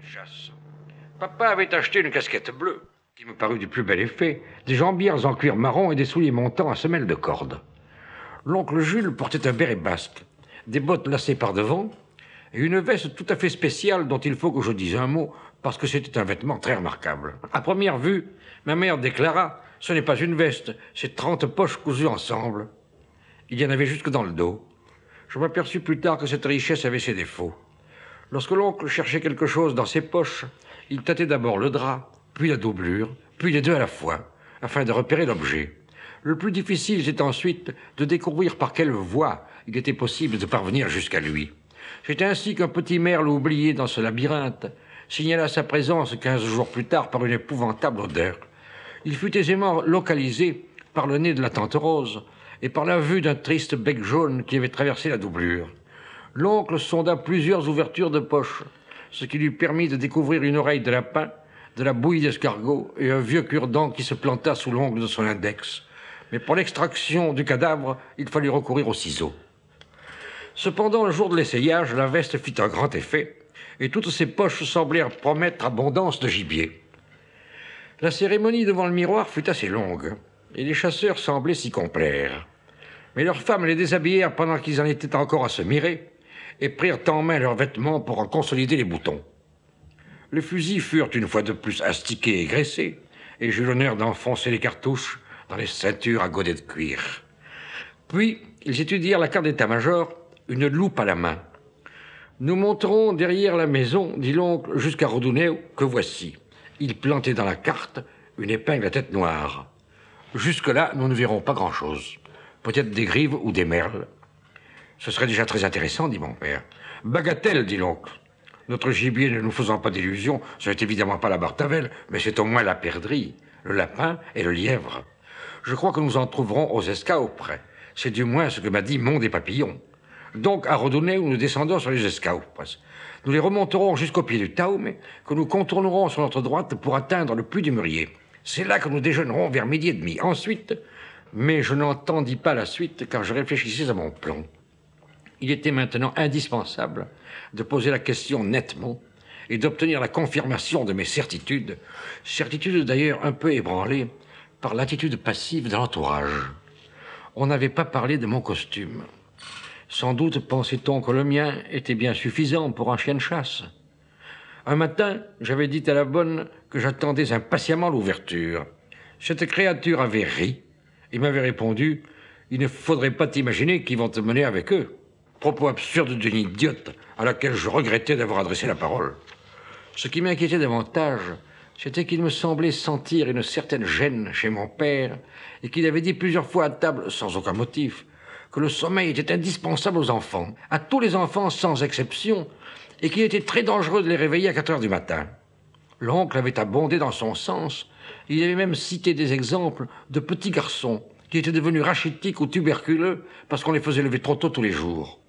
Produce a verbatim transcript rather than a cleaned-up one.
chasse. Papa avait acheté une casquette bleue, qui me parut du plus bel effet, des jambières en cuir marron et des souliers montants à semelles de corde. L'oncle Jules portait un béret basque, des bottes lacées par devant, et une veste tout à fait spéciale dont il faut que je dise un mot, parce que c'était un vêtement très remarquable. À première vue, ma mère déclara « Ce n'est pas une veste, c'est trente poches cousues ensemble. » Il y en avait jusque dans le dos. Je m'aperçus plus tard que cette richesse avait ses défauts. Lorsque l'oncle cherchait quelque chose dans ses poches, il tâtait d'abord le drap, puis la doublure, puis les deux à la fois, afin de repérer l'objet. Le plus difficile était ensuite de découvrir par quelle voie il était possible de parvenir jusqu'à lui. C'est ainsi qu'un petit merle oublié dans ce labyrinthe signala sa présence quinze jours plus tard par une épouvantable odeur. Il fut aisément localisé par le nez de la tante Rose et par la vue d'un triste bec jaune qui avait traversé la doublure. L'oncle sonda plusieurs ouvertures de poche, ce qui lui permit de découvrir une oreille de lapin, de la bouillie d'escargot et un vieux cure-dent qui se planta sous l'ongle de son index. Mais pour l'extraction du cadavre, il fallut recourir aux ciseaux. Cependant, le jour de l'essayage, la veste fit un grand effet, et toutes ses poches semblèrent promettre abondance de gibier. La cérémonie devant le miroir fut assez longue, et les chasseurs semblaient s'y complaire. Mais leurs femmes les déshabillèrent pendant qu'ils en étaient encore à se mirer, et prirent en main leurs vêtements pour en consolider les boutons. Les fusils furent une fois de plus astiqués et graissés, et j'eus l'honneur d'enfoncer les cartouches dans les ceintures à godets de cuir. Puis, ils étudièrent la carte d'état-major, une loupe à la main. « Nous monterons derrière la maison, dit l'oncle, jusqu'à Roduneu, que voici. » Il plantait dans la carte une épingle à tête noire. « Jusque-là, nous ne verrons pas grand-chose. Peut-être des grives ou des merles. »« Ce serait déjà très intéressant, dit mon père. »« Bagatelle, dit l'oncle. Notre gibier, ne nous faisant pas d'illusions, ce n'est évidemment pas la bartavelle, mais c'est au moins la perdrix, le lapin et le lièvre. Je crois que nous en trouverons aux escaups près. C'est du moins ce que m'a dit Mont des Papillons. Donc, à Roduneu, nous descendons sur les escaups. Nous les remonterons jusqu'au pied du Taume, que nous contournerons sur notre droite pour atteindre le puits du Mûrier. C'est là que nous déjeunerons vers midi et demi. Ensuite, mais je n'entendis pas la suite, car je réfléchissais à mon plan. Il était maintenant indispensable de poser la question nettement et d'obtenir la confirmation de mes certitudes, certitudes d'ailleurs un peu ébranlées par l'attitude passive de l'entourage. On n'avait pas parlé de mon costume. Sans doute pensait-on que le mien était bien suffisant pour un chien de chasse. Un matin, j'avais dit à la bonne que j'attendais impatiemment l'ouverture. Cette créature avait ri et m'avait répondu « Il ne faudrait pas t'imaginer qu'ils vont te mener avec eux. » Propos absurde d'une idiote à laquelle je regrettais d'avoir adressé la parole. Ce qui m'inquiétait davantage, c'était qu'il me semblait sentir une certaine gêne chez mon père et qu'il avait dit plusieurs fois à table, sans aucun motif, que le sommeil était indispensable aux enfants, à tous les enfants sans exception, et qu'il était très dangereux de les réveiller à quatre heures du matin. L'oncle avait abondé dans son sens, il avait même cité des exemples de petits garçons qui étaient devenus rachitiques ou tuberculeux parce qu'on les faisait lever trop tôt tous les jours.